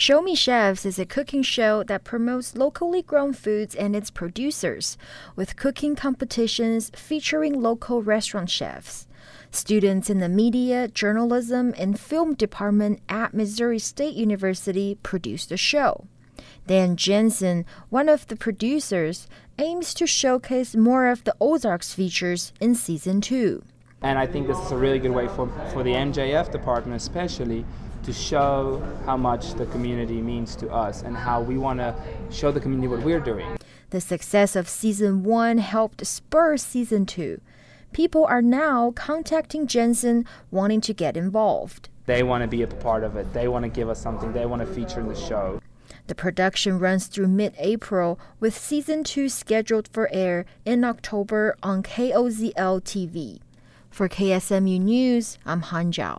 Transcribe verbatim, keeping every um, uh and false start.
Show Me Chefs is a cooking show that promotes locally grown foods and its producers, with cooking competitions featuring local restaurant chefs. Students in the media, journalism, and film department at Missouri State University produced the show. Dan Jensen, one of the producers, aims to showcase more of the Ozarks features in season two. And I think this is a really good way for, for the M J F department especially to show how much the community means to us and how we want to show the community what we're doing. The success of season one helped spur season two. People are now contacting Jensen wanting to get involved. They want to be a part of it. They want to give us something. They want to feature in the show. The production runs through mid-April, with season two scheduled for air in October on K O Z L T V. For K S M U News, I'm Han Zhao.